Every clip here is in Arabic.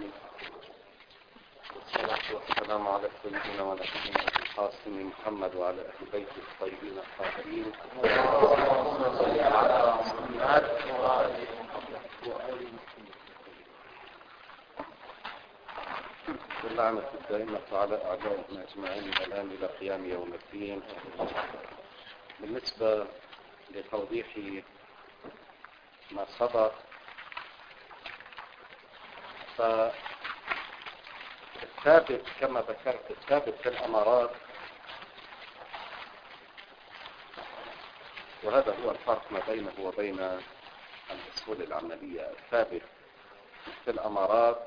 العالمين، والصلاة والسلام على سيدنا ونبينا القاسم محمد وعلى أهل بيته الطيبين الطاهرين. اللهم صل على محمد وآل محمد. واللعنة الدائمة على أعدائنا أجمعين من الآن إلى قيام يوم الدين. بالنسبة لتوضيح ما سبق، فالثابت كما ذكرت، الثابت في الأمارات، وهذا هو الفرق ما بينه وبين الأصول العملية. الثابت في الأمارات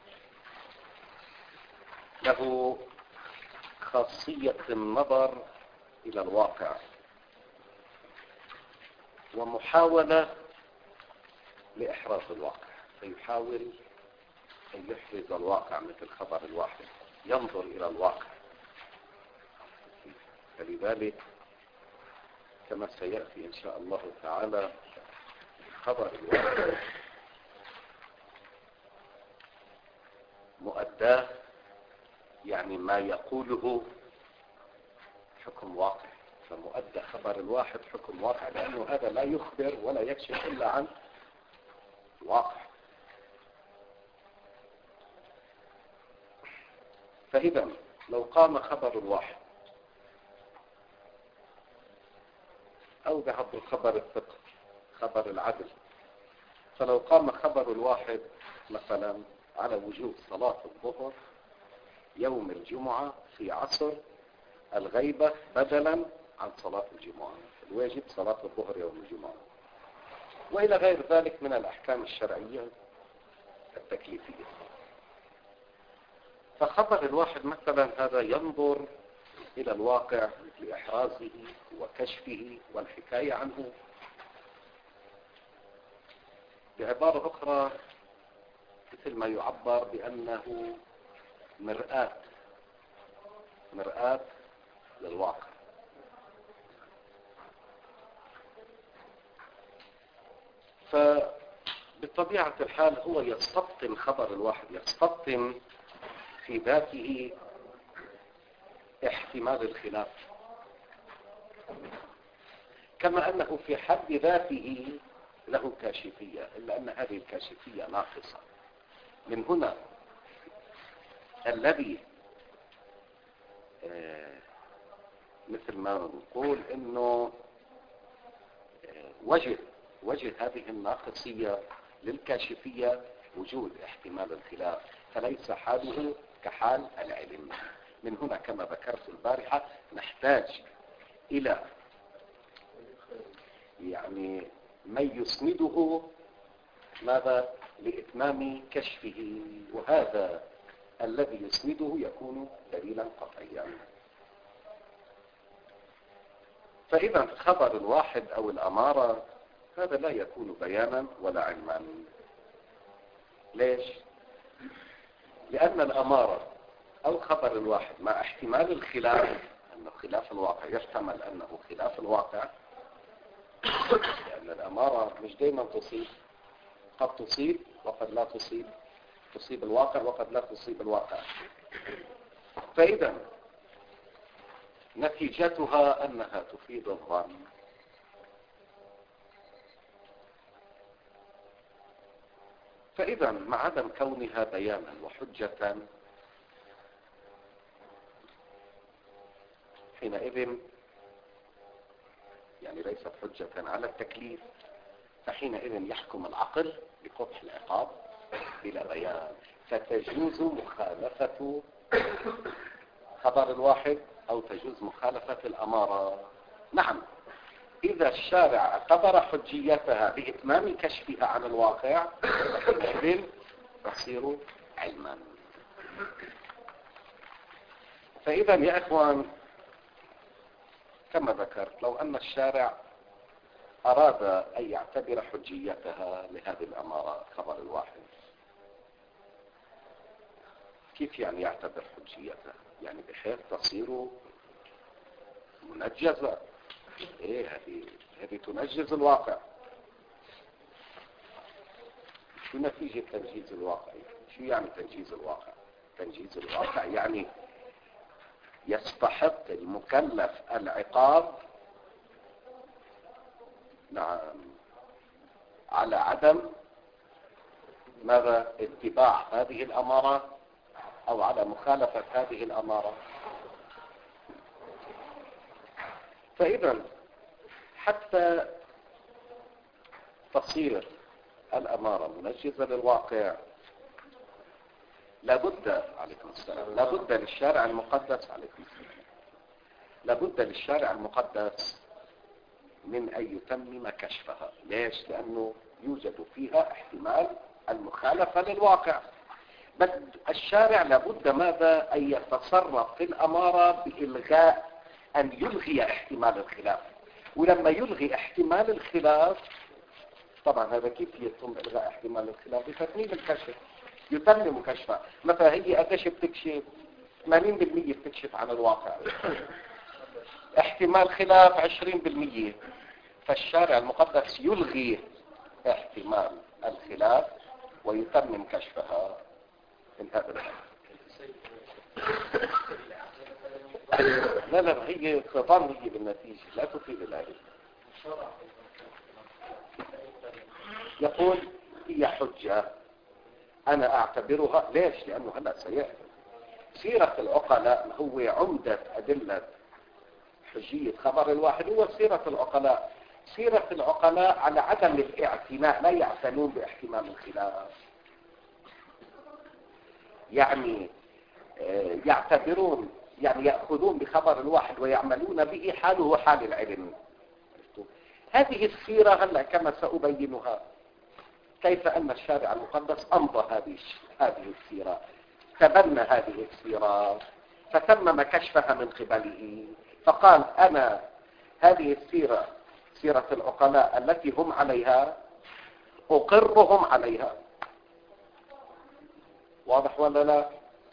له خاصية النظر إلى الواقع ومحاولة لإحراز الواقع، فيحاول أن يحرز الواقع مثل خبر الواحد، ينظر إلى الواقع. فلذلك كما سيأتي إن شاء الله تعالى خبر الواحد مؤداه، يعني ما يقوله حكم واقع، فمؤدى خبر الواحد حكم واقع، لأنه هذا لا يخبر ولا يكشف إلا عن واقع. فإذا لو قام خبر الواحد أو بعض الخبر الثقة خبر العدل، فلو قام خبر الواحد مثلا على وجوب صلاة الظهر يوم الجمعة في عصر الغيبة بدلا عن صلاة الجمعة، الواجب صلاة الظهر يوم الجمعة، وإلى غير ذلك من الأحكام الشرعية التكليفية. فخبر الواحد مثلا هذا ينظر إلى الواقع لإحرازه وكشفه والحكاية عنه. بعبارة أخرى مثل ما يعبر بأنه مرآة للواقع. فبطبيعة الحال هو يستبطن خبر الواحد، يستبطن في ذاته احتمال الخلاف، كما أنه في حد ذاته له كاشفية، إلا أن هذه الكاشفية ناقصة. من هنا الذي مثل ما نقول إنه وجه هذه الناقصية للكاشفية وجود احتمال الخلاف، فليس حاله كحال العلم. من هنا كما ذكرت البارحة نحتاج إلى يعني من يسنده ماذا لإتمام كشفه، وهذا الذي يسنده يكون دليلا قطعيا. فإذا خبر الواحد أو الأمارة هذا لا يكون بيانا ولا علما. ليش؟ لأن الأمارة أو خبر الواحد مع احتمال الخلاف، أنه خلاف الواقع، يحتمل أنه خلاف الواقع، لأن الأمارة مش دائما تصيب، قد تصيب وقد لا تصيب، تصيب الواقع وقد لا تصيب الواقع. فإذا نتيجتها أنها تفيد الظن. فإذا مع عدم كونها بيانا وحجة حينئذ يعني ليست حجة على التكليف، فحينئذ يحكم العقل بقبح العقاب بلا بيان، فتجوز مخالفة خبر الواحد أو تجوز مخالفة الأمارة. نعم، إذا الشارع اعتبر حجيتها بإتمام كشفها عن الواقع فحينئذ تصير علما. فإذا يا إخوان كما ذكرت، لو أن الشارع أراد أن يعتبر حجيتها لهذه الأمارة خبر الواحد، كيف يعني يعتبر حجيتها؟ يعني بحيث تصير منجزة. إيه هذه تنجز الواقع. شو نتيجة تنجيز الواقع؟ شو يعني تنجيز الواقع؟ تنجيز الواقع يعني يستحق المكلف العقاب، نعم، على عدم ماذا؟ اتباع هذه الأمارة أو على مخالفة هذه الأمارة. فإذا حتى تصير الأمارة منجزة للواقع لابد، عليكم السلام، لابد للشارع المقدس، عليكم السلام، لابد للشارع المقدس من أن يتمم كشفها. ليش؟ لأنه يوجد فيها احتمال المخالفة للواقع. بس الشارع لابد ماذا؟ أن يتصرف في الأمارة بإلغاء، أن يلغي احتمال الخلاف. ولما يلغي احتمال الخلاف، طبعا هذا كيف يتم إلغاء احتمال الخلاف؟ بتتميم الكشف، يتمم كشفها. مثلا هي قديش بتكشف؟ 80% بتكشف عن الواقع، احتمال خلاف 20%. فالشارع المقدس يلغي احتمال الخلاف ويتمم كشفها من هذا الأمر. لا هي تظن هي بالنتيجة لا تفيد العلم. يقول هي حجة أنا أعتبرها. ليش؟ لأنه هلأ سيأتي سيرة العقلاء هو عمدة أدلة حجية خبر الواحد، هو سيرة العقلاء. سيرة العقلاء على عدم الاعتناء، لا يعتنون باحتمال الخلاف، يعني يعتبرون، يعني يأخذون بخبر الواحد ويعملون به حاله حال العلم. هذه السيرة هلا كما سأبينها كيف أن الشارع المقدس أمضى هذه السيرة، تبنى هذه السيرة، فتمم كشفها من قبله، فقال أنا هذه السيرة، سيرة العقلاء التي هم عليها، أقرهم عليها. واضح ولا لا؟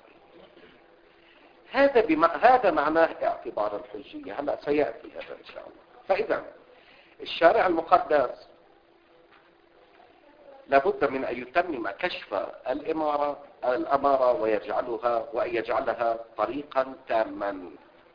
هذا معناه اعتبار الحجية. هلا سيأتي هذا إن شاء الله. فإذا الشارع المقدس لابد من أن يتمم كشف الأمارة وأن يجعلها طريقا تاما،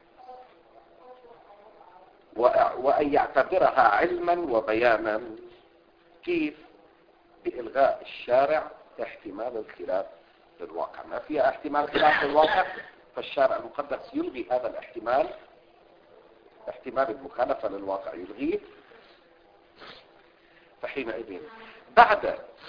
وأن يعتبرها علما وبيانا. كيف؟ بإلغاء الشارع احتمال الخلاف في الواقع. ما فيها احتمال خلاف في الواقع، فالشارع المقدس يلغي هذا الاحتمال، احتمال المخالفة للواقع يلغيه. فحينئذ بعد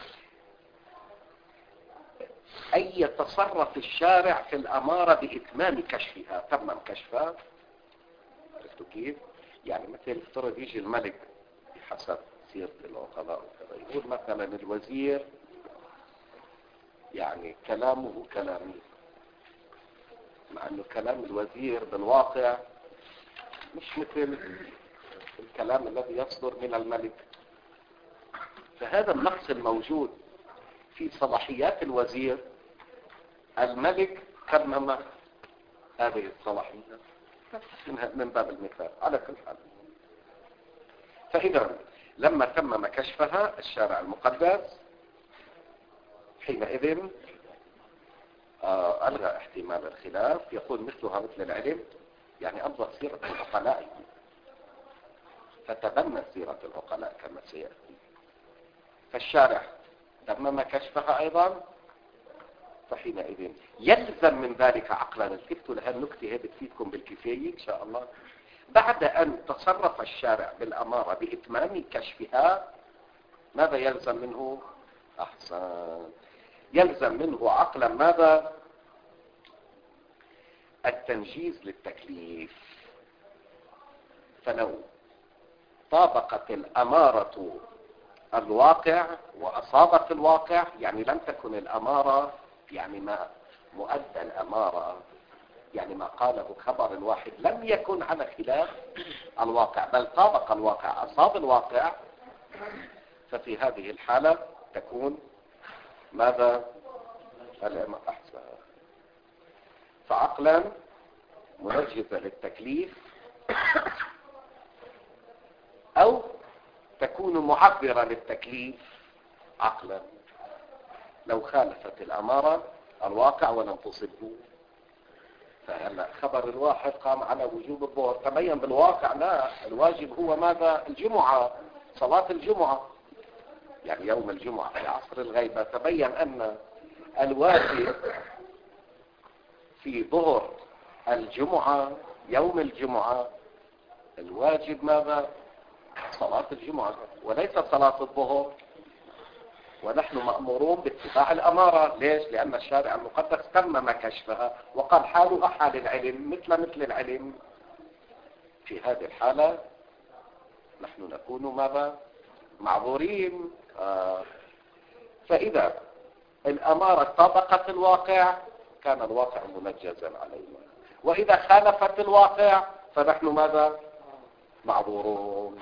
أن يتصرف الشارع في الأمارة بإتمام كشفها، تمم كشفها. عرفتوا كيف؟ يعني مثل افترض يجي الملك بحسب سيرة العقلاء وكذا، يقول مثلا الوزير يعني كلامه كلامي، مع أنه كلام الوزير بالواقع مش مثل الكلام الذي يصدر من الملك. فهذا النقص الموجود في صلاحيات الوزير، الملك تمم هذه الصلاحيات من باب المثال على كل حال. فإذا لما تمم كشفها الشارع المقدس، حينئذ ألغى احتمال الخلاف. يقول مثلها مثل العلم، يعني أمضى سيرة العقلاء، فتبنى سيرة العقلاء كما سيأتي. فالشارع تمم كشفها أيضا، فحينئذ يلزم من ذلك عقلا. التفتوا لها النكتة هي بتفيدكم بالكفاية إن شاء الله. بعد أن تصرف الشارع بالأمارة بإتمام كشفها، ماذا يلزم منه؟ أحسن، يلزم منه عقلا ماذا؟ التنجيز للتكليف. فلو طابقت الأمارة الواقع وأصابت الواقع، يعني لم تكن الأمارة، يعني ما مؤدى الأمارة، يعني ما قاله خبر الواحد لم يكن على خلاف الواقع، بل طابق الواقع، أصاب الواقع، ففي هذه الحالة تكون ماذا؟ أحسن، فعقلا منجزة للتكليف، أو تكون معبرة للتكليف عقلا. لو خالفت الأمارة الواقع ولم تصبه. فهلا خبر الواحد قام على وجوب الظهر، تبين بالواقع لا، الواجب هو ماذا؟ الجمعة، صلاة الجمعة، يعني يوم الجمعة في عصر الغيبة تبين أن الواجب في ظهر الجمعة يوم الجمعة الواجب ماذا؟ صلاة الجمعة وليس صلاة الظهر. ونحن مأمورون باتباع الأمارة. ليش؟ لأن الشارع المقدس تمم كشفها وقال حالها حال العلم مثل العلم. في هذه الحالة نحن نكون ماذا؟ معذورين. فإذا الأمارة طابقت الواقع كان الواقع منجزا علينا، وإذا خالفت الواقع فنحن ماذا؟ معذورون.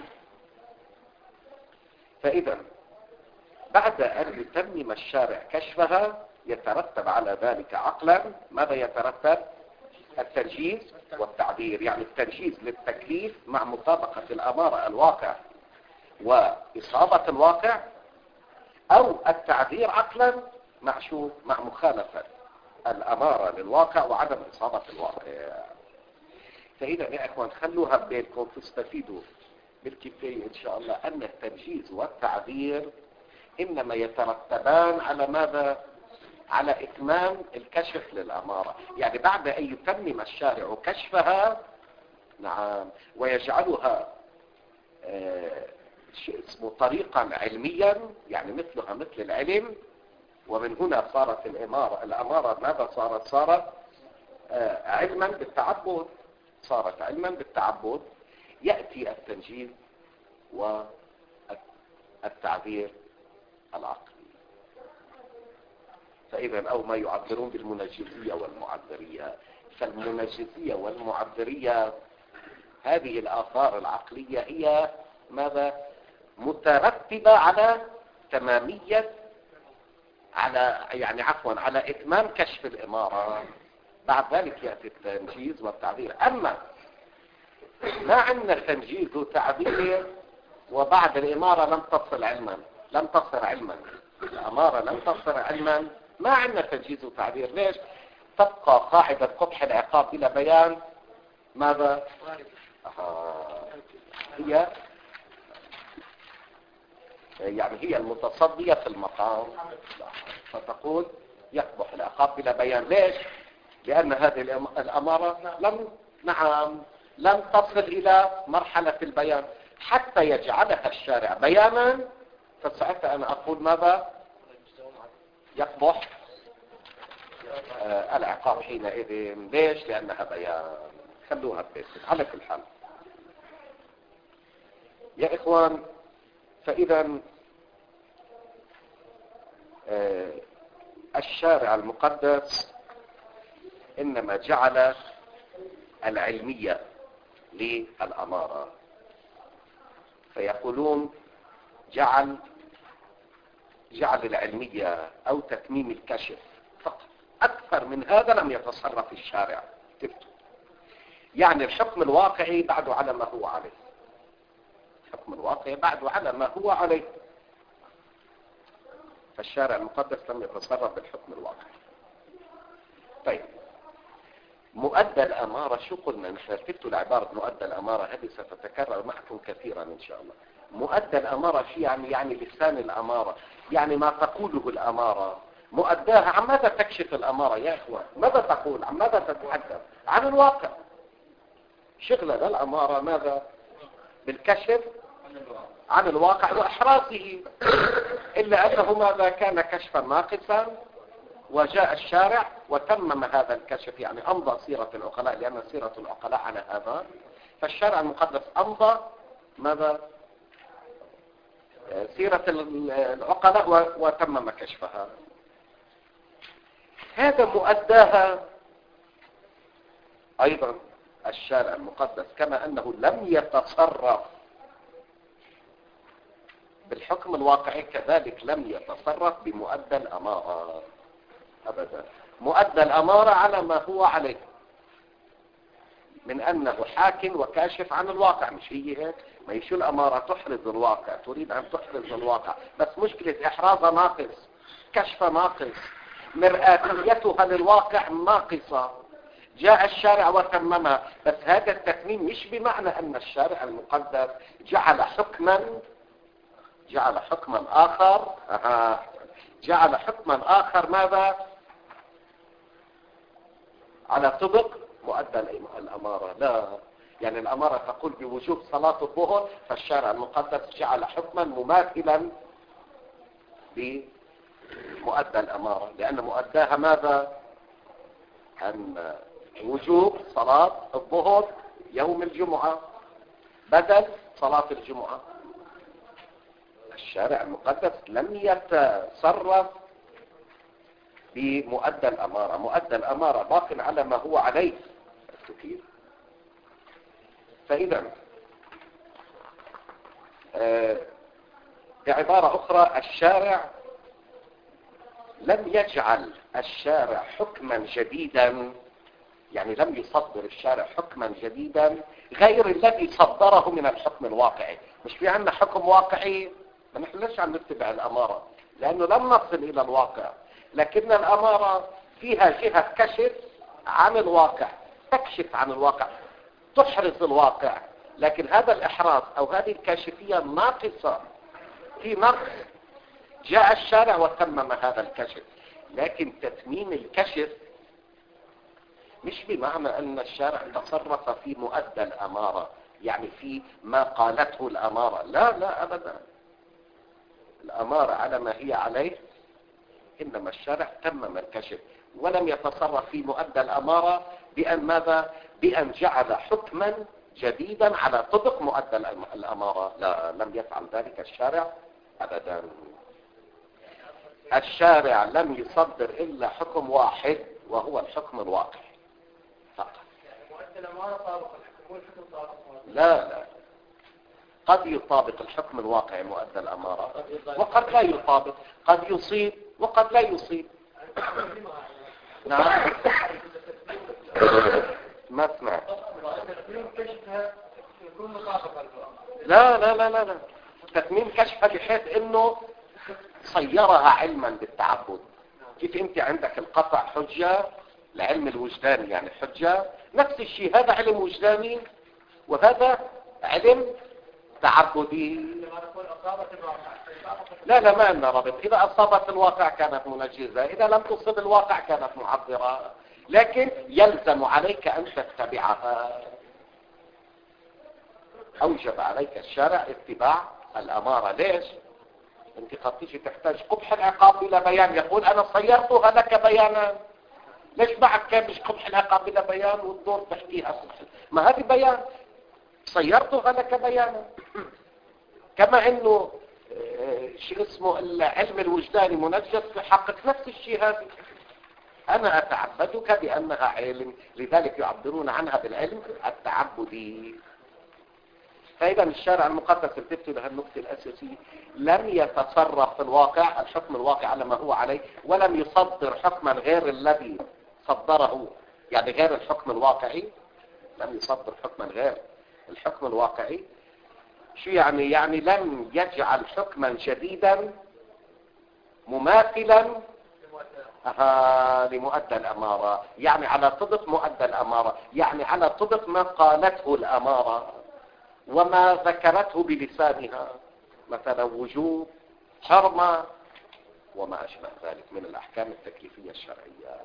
فإذا بعد أن يتمم الشارع كشفها يترتب على ذلك عقلا ماذا يترتب؟ التنجيز والتعبير، يعني التنجيز للتكليف مع مطابقة الأمارة الواقع وإصابة الواقع، أو التعبير عقلا مع شو؟ مع مخالفة الأمارة للواقع وعدم إصابة الواقع. فإذا يا إخوان خلوها بينكم تستفيدوا بالكفاية إن شاء الله أن التنجيز والتعبير إنما يترتبان على ماذا؟ على إتمام الكشف للأمارة. يعني بعد أن يتمم الشارع كشفها، نعم، ويجعلها شيء اسمه طريقا علميا، يعني مثلها مثل العلم، ومن هنا صارت الأمارة ماذا صارت علما بالتعبد، صارت علما بالتعبد. يأتي التنجيز والتعبير العقلي. فإذا أو ما يعبرون بالمنجزية والمعبرية. فالمنجزية والمعبرية هذه الآثار العقلية هي ماذا؟ مترتبة على تمامية، على إتمام كشف الإمارة. بعد ذلك يأتي التنجيز والتعبير. أما ما عندنا تنجيز وتعبير وبعد الإمارة لم تصل علما، الأمارة لم تصل علما، ما عندنا تنجيز وتعبير. ليش؟ تبقى قاعدة قبح العقاب بلا بيان ماذا؟ هي المتصدية في المقام، فتقول يقبح العقاب بلا بيان. ليش؟ لأن هذه الأمارة لم تصل إلى مرحلة البيان حتى يجعلها الشارع بيانا، فساعتها أنا أقول ماذا؟ يقبح العقاب حينئذ. ليش؟ لأنها بيان. خلوها ببيت على كل حال يا إخوان. فإذا الشارع المقدس إنما جعل العلمية للأمارة، فيقولون جعل العلمية أو تتميم الكشف فقط. أكثر من هذا لم يتصرف الشارع. يعني الحكم الواقعي بعده على ما هو عليه، الحكم الواقعي بعده على ما هو عليه. فالشارع المقدس لم يتصرف بالحكم الواقعي. طيب، مؤدى الأمارة شو قلنا؟ نحن رتبت العبارة مؤدى الأمارة، هذه ستتكرر معكم كثيرا إن شاء الله. مؤدى الأمارة شيء يعني لسان الأمارة، يعني ما تقوله الأمارة مؤداها. عن ماذا تكشف الأمارة يا إخوان؟ ماذا تقول؟ عن ماذا تتحدث؟ عن الواقع. شغلنا الأمارة ماذا؟ بالكشف عن الواقع وإحرازه. إلا أنه ماذا؟ كان كشفا ناقصا، وجاء الشارع وتمم هذا الكشف، يعني أمضى سيرة العقلاء، لأن سيرة العقلاء على هذا. فالشارع المقدس أمضى ماذا؟ سيرة العقلاء وتمم كشفها. هذا مؤداها أيضا الشارع المقدس، كما أنه لم يتصرف بالحكم الواقعي كذلك لم يتصرف بمؤدى الأمارة أبدا. مؤدى الأمارة على ما هو عليه من أنه حاكم وكاشف عن الواقع. مش هي هيك؟ ما يشو الأمارة تحرز الواقع، تريد أن تحرز الواقع، بس مشكلة إحرازها ناقص. كشف ناقص، مرآتيتها للواقع ناقصة، جاء الشارع وتممها. بس هذا التتميم مش بمعنى أن الشارع المقدس جعل حكما آخر جعل حكما آخر ماذا؟ على طبق مؤدى الأمارة. لا، يعني الأمارة تقول بوجوب صلاة الظهر، فالشارع المقدس جعل حكما مماثلا بمؤدى الأمارة، لأن مؤداها ماذا؟ أن وجوب صلاة الظهر يوم الجمعة بدل صلاة الجمعة. الشارع المقدس لم يتصرف بمؤدى الأمارة، مؤدى الأمارة باق على ما هو عليه. كيف؟ فإذا بعبارة أخرى، الشارع لم يجعل الشارع حكما جديدا، يعني لم يصدر الشارع حكما جديدا غير الذي صدره من الحكم الواقعي. مش في عندنا حكم واقعي، ما نحن ليش عم نتبع الأمارة؟ لأنه لم نصل إلى الواقع، لكن الأمارة فيها جهة كشف عن الواقع، تكشف عن الواقع، تحرز الواقع، لكن هذا الإحراز أو هذه الكاشفية ناقصة، في نقص. جاء الشارع وتمم هذا الكشف، لكن تتميم الكشف مش بمعنى أن الشارع تصرف في مؤدى الأمارة، يعني في ما قالته الأمارة. لا لا أبدا، الأمارة على ما هي عليه، إنما الشارع تمم الكشف ولم يتصرف في مؤدى الأمارة بأن ماذا؟ بأن جعل حكما جديدا على طبق مؤدى الأمارة. لا، لم يفعل ذلك الشارع أبدا. الشارع لم يصدر إلا حكم واحد، وهو الحكم الواقعي فقط. مؤدى الأمارة طابق الحكم والحكم طابق. لا، قد يطابق الحكم الواقعي مؤدى الأمارة، وقد لا يطابق، قد يصيب وقد لا يصيب. نعم، ما سمعت. لا لا لا لا لا، تتميم كشفها بحيث انه صيرها علما بالتعبد. كيف انت عندك القطع حجة لعلم الوجدان، يعني حجة، نفس الشيء هذا علم وجداني وهذا علم تعبدي. لا لا، ما لنا ربط. إذا أصابت الواقع كانت منجزة، إذا لم تصب الواقع كانت معبرة، لكن يلزم عليك أن تتبعها. أوجب عليك الشارع اتباع الأمارة. ليش؟ أنت قد تيجي تحتاج قبح العقاب بلا بيان، يقول أنا صيرتها لك بيانا. ليش معك كان مش قبح العقاب بلا بيان والدور تحكيها قبح؟ ما هذه بيان، صيرتها لك بيانا. كما انه شيء اسمه العلم الوجداني منجز في حقك، نفس الشيء هذا. انا اتعبدك بانها علم، لذلك يعبرون عنها بالعلم التعبدي. فاذا الشارع المقدس التفت لها النقطة الاساسية، لم يتصرف في الواقع، الحكم الواقع على ما هو عليه، ولم يصدر حكما غير الذي صدره، يعني غير الحكم الواقعي. لم يصدر حكما غير الحكم الواقعي. شو يعني؟ يعني لم يجعل حكما جديدا مماثلا لمؤدى الأمارة، يعني على طبق مؤدى الأمارة، يعني على طبق ما قالته الأمارة وما ذكرته بلسانها، مثلا وجوب، حرمة، وما أشبه ذلك من الأحكام التكليفية الشرعية.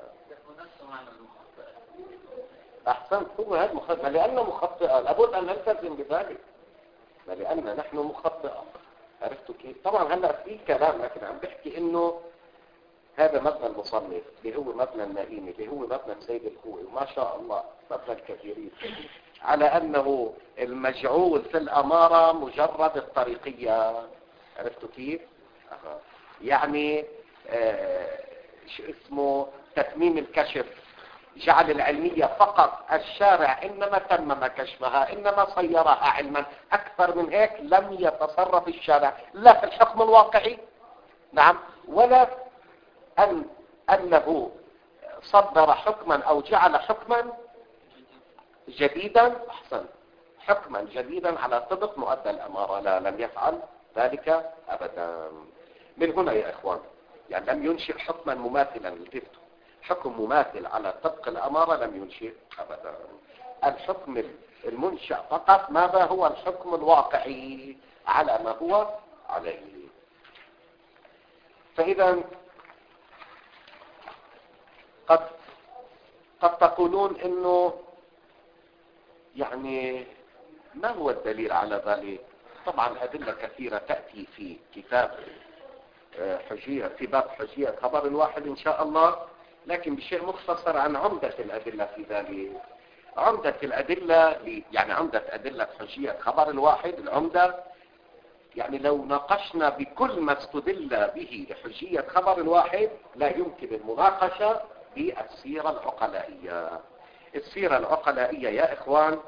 أحسنت، هو هذا مخطئة، لأنه مخطئة لابد أن نلتزم بذلك، لأن نحن مخطئة. عرفتوا كيف؟ طبعا هلا في كلام، لكن عم بحكي إنه هذا مبنى المصنف اللي هو مبنى النائمي اللي هو مبنى السيد الخوئي، وما شاء الله مبنى الكثيرين، على أنه المجعول في الأمارة مجرد الطريقية. عرفتوا كيف؟ يعني شو اسمه تتميم الكشف، جعل العلمية فقط. الشارع إنما تمم كشفها، إنما صيرها علما. أكثر من هيك لم يتصرف الشارع لا في الحكم الواقعي، نعم، ولا أنه صدر حكما أو جعل حكما جديدا، أحسن، حكما جديدا على طبق مؤدى الأمارة. لا، لم يفعل ذلك أبدا. من هنا يا إخوان يعني لم ينشئ حكما مماثلا للتفتوا. حكم مماثل على طبق الأمارة لم ينشئ أبدا. الحكم المنشأ فقط ماذا هو الحكم الواقعي على ما هو عليه. فإذا قد تقولون إنه يعني ما هو الدليل على ذلك؟ طبعا أدلة كثيرة تأتي في كتاب حجية، في باب حجية خبر الواحد إن شاء الله، لكن بشيء مختصر عن عمدة الأدلة في ذلك. عمدة الأدلة يعني عمدة أدلة حجية خبر الواحد، العمدة يعني لو ناقشنا بكل ما استدل به لحجية خبر الواحد لا يمكن المناقشة بالسيرة العقلائية. السيرة العقلائية يا إخوان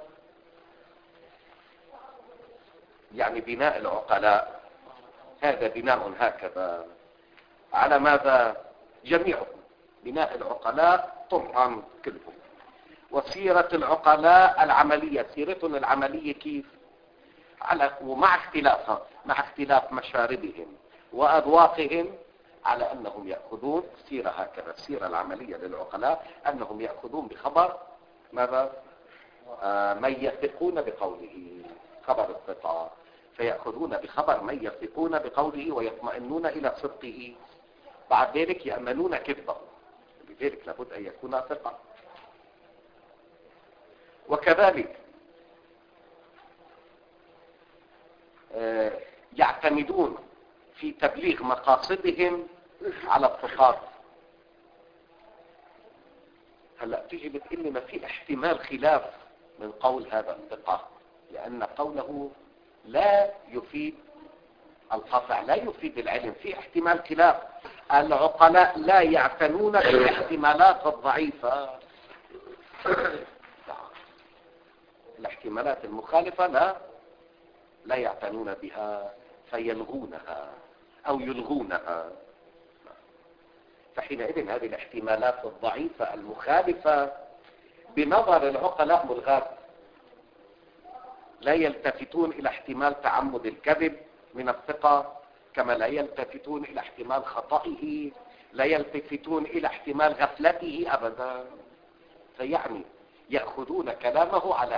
يعني بناء العقلاء، هذا بناء هكذا على ماذا؟ جميعهم بناء العقلاء طبعا كلهم. وسيرة العقلاء العملية، سيرتهم العملية كيف؟ ومع اختلافها، مع اختلاف مشاربهم وأذواقهم، على أنهم يأخذون سيرة هكذا. السيرة العملية للعقلاء أنهم يأخذون بخبر ماذا؟ من يثقون بقوله، خبر الثقة، فيأخذون بخبر من يثقون بقوله ويطمئنون إلى صدقه، بعد ذلك يأمنون كذبه، لذلك لابد أن يكون ثقة. وكذلك يعتمدون في تبليغ مقاصدهم على الثقات. هلا تيجي بتقول لي ما في احتمال خلاف من قول هذا الثقة، لأن قوله لا يفيد القطع، لا يفيد العلم، في احتمال خلاف. العقلاء لا يعتنون بالاحتمالات الضعيفة، الاحتمالات المخالفة لا يعتنون بها فيلغونها أو يلغونها. فحينئذ هذه الاحتمالات الضعيفة المخالفة بنظر العقلاء ملغاة. لا يلتفتون إلى احتمال تعمد الكذب من الثقة، كما لا يلتفتون إلى احتمال خطئه، لا يلتفتون إلى احتمال غفلته أبدا. فيعني يأخذون كلامه على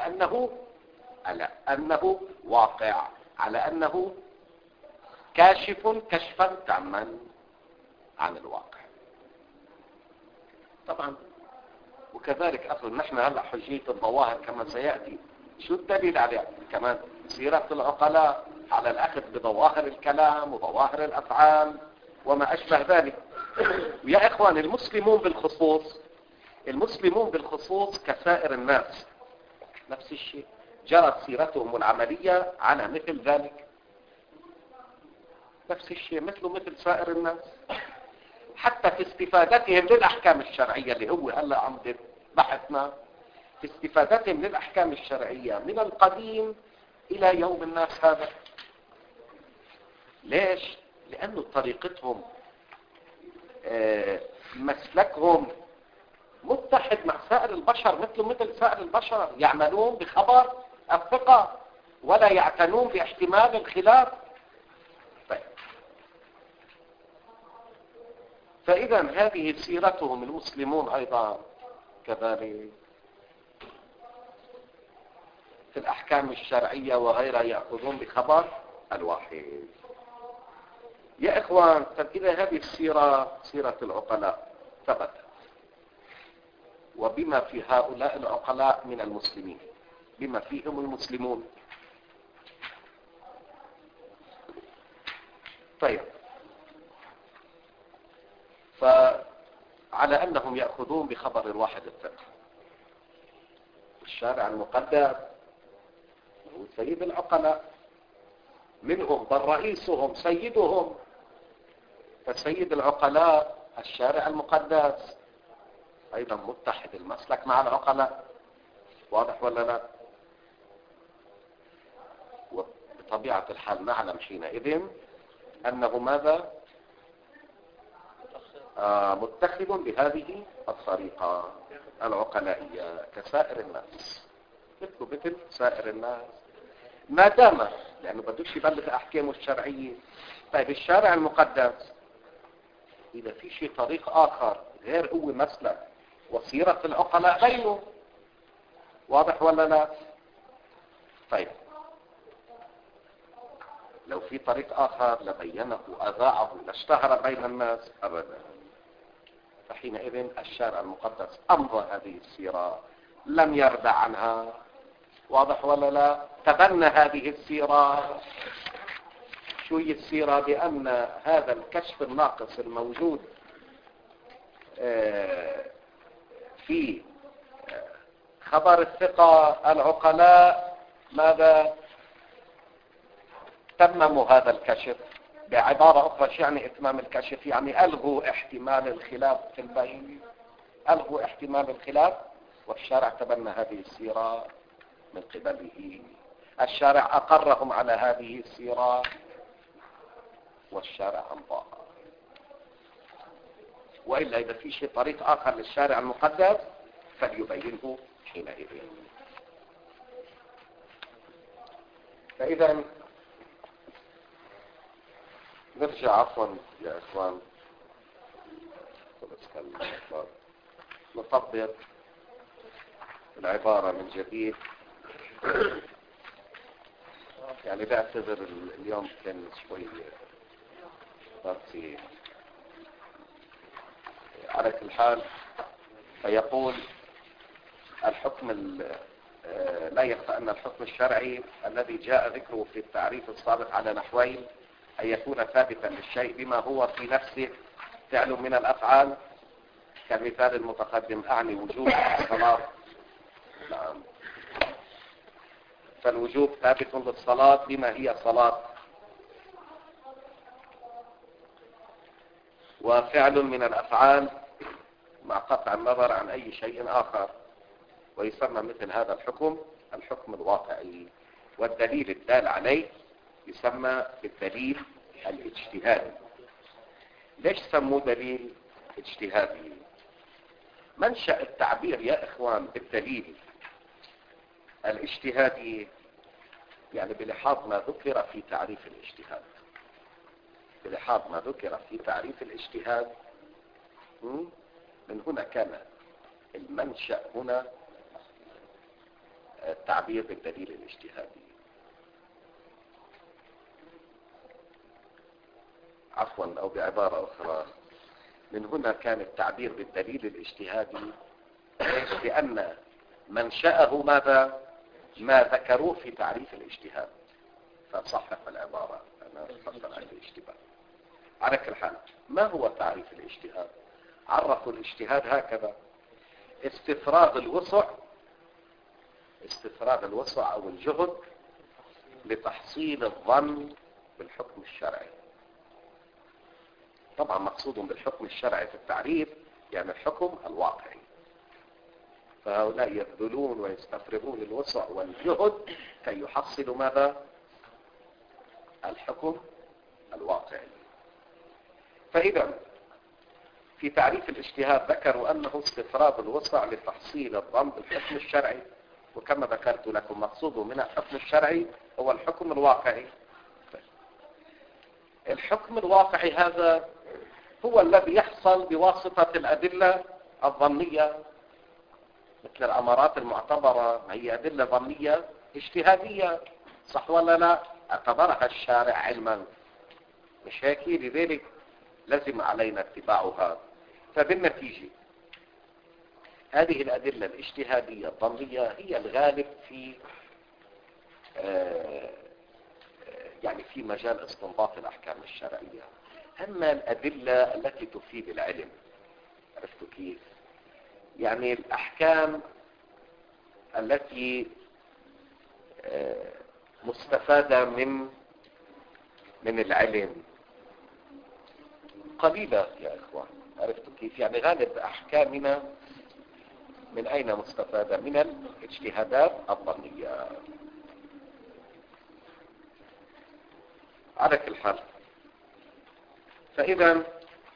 أنه واقع، على أنه كاشف كشفا تاما عن الواقع. طبعا وكذلك أصل نحن هلأ حجية الظواهر كما سيأتي، شو الدليل عليه؟ كمان سيرة العقلاء على الأخذ بظواهر الكلام وظواهر الأفعال وما أشبه ذلك. ويا إخوان المسلمون بالخصوص كسائر الناس نفس الشيء، جرت سيرتهم العملية على مثل ذلك، نفس الشيء مثل سائر الناس، حتى في استفادتهم للأحكام الشرعية اللي هو هلأ عم بحثنا، في استفادتهم للأحكام الشرعية من القديم إلى يوم الناس هذا. ليش؟ لأنه طريقتهم مسلكهم متحد مع سائر البشر، مثل سائر البشر، يعملون بخبر الثقة ولا يعتنون باحتمال الخلاف. طيب. فإذا هذه سيرتهم المسلمون أيضا كذلك في الأحكام الشرعية وغيرها يأخذون بخبر الواحد. يا إخوان، إذا هذه السيرة سيرة العقلاء ثبتت، وبما في هؤلاء العقلاء من المسلمين، بما فيهم المسلمون. طيب، فعلى أنهم يأخذون بخبر الواحد الثقة، الشارع المقدس هو سيد العقلاء، منهم بل رئيسهم سيدهم، فسيد العقلاء الشارع المقدس أيضا متحد المسلك مع العقلاء. واضح ولا لا؟ وبطبيعة الحال نعلم حينئذ أنه ماذا؟ متخذ بهذه الطريقة العقلائية كسائر الناس، مثل سائر الناس، ما دام لأنه بدوش يبلغ أحكامه الشرعية. طيب الشارع المقدس إذا في شيء طريق آخر غير هو مسلك وسيرة العقلاء بينه. واضح ولا لا؟ طيب لو في طريق آخر لبينه أذاعه لاشتهر بين الناس أبدا. فحينئذ الشارع المقدس أمضى هذه السيرة، لم يردع عنها. واضح ولا لا؟ تبنى هذه السيرة. شو هي السيرة؟ بأن هذا الكشف الناقص الموجود في خبر الثقة العقلاء ماذا؟ تمموا هذا الكشف. بعبارة أخرى شو يعني إتمام الكشف؟ يعني ألغوا احتمال الخلاف في البين، ألغوا احتمال الخلاف، والشارع تبنى هذه السيرة من قبله. الشارع أقرهم على هذه السيرة والشارع أمضاها. وإلا إذا في شيء طريق آخر للشارع المقدس فليبينه حينئذ. فإذا نرجع عفوا يا إخوان نطبق العبارة من جديد. يعني بعتذر اليوم كان شوي ضغطي على كل حال. فيقول الحكم لا يخفى أن الحكم الشرعي الذي جاء ذكره في التعريف السابق على نحوين: أن يكون ثابتا للشيء بما هو في نفسه فعل من الأفعال، كالمثال المتقدم أعني وجوب الصلاة. نعم، فالوجوب ثابت للصلاة بما هي صلاة، وفعل من الأفعال مع قطع النظر عن أي شيء آخر. ويسمى مثل هذا الحكم الحكم الواقعي، والدليل الدال عليه يسمى بالدليل الاجتهادي. ليش سموه دليل اجتهادي؟ منشأ التعبير يا إخوان بالدليل الاجتهادي يعني بلحاظ ما ذكر في تعريف الاجتهاد، بلحاظ ما ذكر في تعريف الاجتهاد. من هنا كان المنشأ هنا التعبير بالدليل الاجتهادي. عفوا أو بعبارة أخرى، من هنا كان التعبير بالدليل الاجتهادي لأن منشأه ماذا؟ ما ذكروه في تعريف الاجتهاد. فصحح العبارة، أنا أفضل عن الاشتباه. على كل حال، ما هو تعريف الاجتهاد؟ عرفوا الاجتهاد هكذا: استفراغ الوسع أو الجهد لتحصيل الظن بالحكم الشرعي. طبعا مقصود بالحكم الشرعي في التعريف يعني الحكم الواقعي. فهؤلاء يبذلون ويستفرغون الوسع والجهد كي يحصلوا ماذا؟ الحكم الواقعي. فإذا في تعريف الاجتهاد ذكروا أنه استفراغ الوسع لتحصيل الظن بالحكم الشرعي، وكما ذكرت لكم مقصود من الحكم الشرعي هو الحكم الواقعي. الحكم الواقعي هذا هو الذي يحصل بواسطة الأدلة الظنية، مثل الأمارات المعتبرة، هي أدلة ظنية اجتهادية، صح ولا لا؟ اعتبرها الشارع علما، مش هيك؟ لذلك لازم علينا اتباعها. فبالنتيجة هذه الأدلة الاجتهادية الظنية هي الغالب في يعني في مجال استنباط الأحكام الشرعية. أما الأدلة التي تفيد العلم، عرفتوا كيف؟ يعني الأحكام التي مستفادة من العلم قليلة يا إخوان، عرفتوا كيف؟ يعني غالب أحكامنا من أين مستفادة؟ من الاجتهادات الظنية. على كل حال، فإذا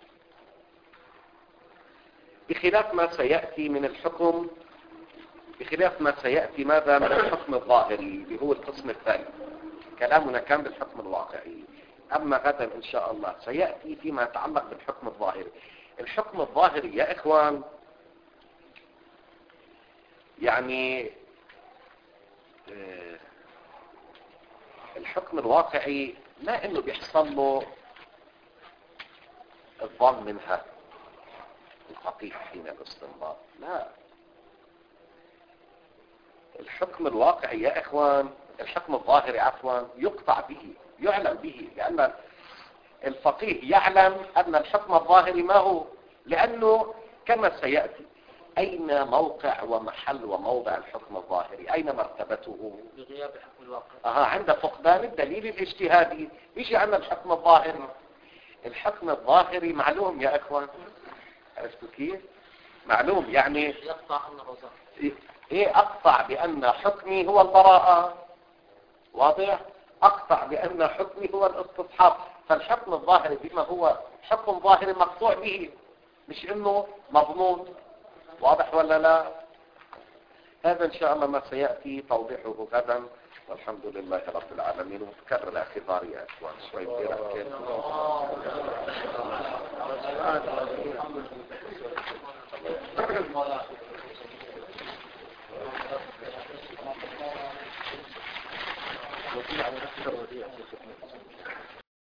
بخلاف ما سيأتي من الحكم، بخلاف ما سيأتي ماذا من الحكم الظاهري اللي هو القسم الثاني، كلامنا كان بالحكم الواقعي. أما غدا إن شاء الله سيأتي فيما يتعلق بالحكم الظاهري. الحكم الظاهري يا إخوان يعني الحكم الواقعي لا إنه بيحصل له الظن منها الفقيه حين الاستنباط، لا. الحكم الواقعي يا إخوان، الحكم الظاهري عفوا، يقطع به، يعلم به، لأن الفقيه يعلم أن الحكم الظاهري ما هو، لأنه كما سيأتي أين موقع ومحل وموضع الحكم الظاهري، أين مرتبته؟ بغياب حكم الواقع. عند فقدان الدليل الاجتهادي يجي عندنا الحكم الظاهري. الحكم الظاهري معلوم يا إخوان، عرفتوا كيف؟ معلوم، يعني يقطع أن الرزاق. ايه اقطع بان حكمي هو البراءة، واضح؟ اقطع بان حكمي هو الاستصحاب. فالحكم الظاهري بما هو حكم ظاهري مقطوع به، مش انه مضمون، واضح ولا لا؟ هذا ان شاء الله ما سيأتي توضيحه غدا، والحمد لله رب العالمين. وتكرر الاعتذار يا اخوان شوي